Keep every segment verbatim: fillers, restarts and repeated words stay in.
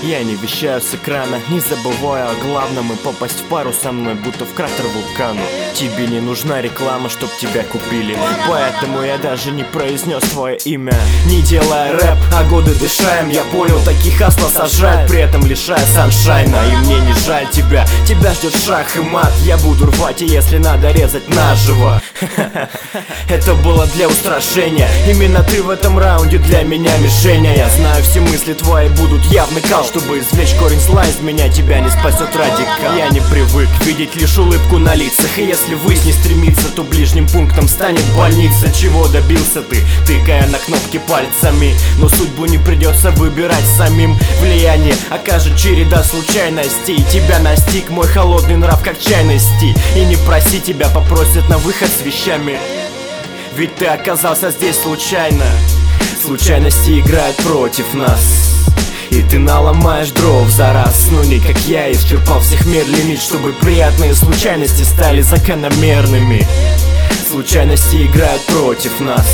Я не вещаю с экрана, не забывая о главном, и попасть в пару со мной, будто в кратер вулкана. Тебе не нужна реклама, чтоб тебя купили, поэтому я даже не произнес твое имя. Не делая рэп, а годы дышаем, я понял, таких асла сажают, при этом лишая саншайна. И мне не жаль тебя, тебя ждет шах и мат. Я буду рвать, и если надо, резать наживо. Это было для устрашения, именно ты в этом раунде для меня мишень. Я знаю, все мысли твои будут явный кал. Чтобы извлечь корень зла из меня, тебя не спасет радикал. Я не привык видеть лишь улыбку на лицах, и если ввысь не стремиться, то ближним пунктом станет больница. Чего добился ты, тыкая на кнопки пальцами? Но судьбу не придется выбирать самим. Влияние окажет череда случайностей. Тебя настиг мой холодный нрав, как чайности. И не проси, тебя попросят на выход с вещами, ведь ты оказался здесь случайно. Случайности играют против нас, и ты наломаешь дров за раз. Ну не как я, исчерпал всех мер лимит, чтобы приятные случайности стали закономерными. Случайности играют против нас,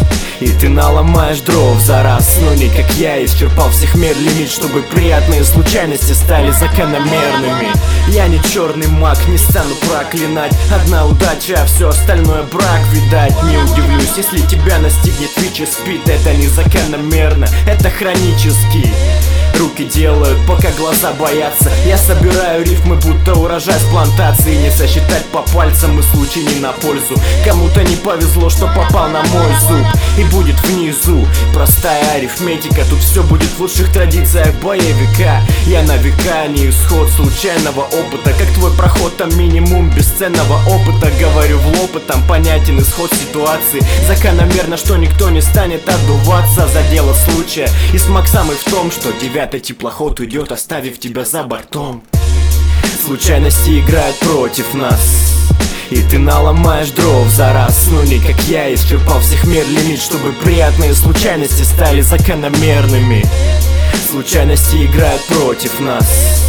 и ты наломаешь дров за раз. Но не как я, исчерпал всех мер лимит, чтобы приятные случайности стали закономерными. Я не черный маг, не стану проклинать. Одна удача, а все остальное брак, видать. Не удивлюсь, если тебя настигнет ВИЧ и СПИД. Это не закономерно, это хронический. Руки делают, пока глаза боятся. Я собираю рифмы, будто урожай с плантации. Не сосчитать по пальцам, и случай не на пользу. Кому-то не повезло, что попал на мой зуб, и будет внизу простая арифметика. Тут все будет в лучших традициях боевика. Я на века не исход случайного опыта, как твой проход, там минимум бесценного опыта. Говорю в лоб, и там понятен исход ситуации. Закономерно, что никто не станет отдуваться за дело случая. И смак самый в том, что девятый теплоход уйдет, оставив тебя за бортом. Случайности играют против нас, и ты наломаешь дров за раз. Ну не как я, исчерпал всех мер лимит, чтобы приятные случайности стали закономерными. Случайности играют против нас,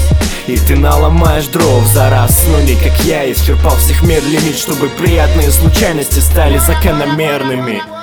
и ты наломаешь дров за раз. Ну не как я, исчерпал всех мер лимит, чтобы приятные случайности стали закономерными.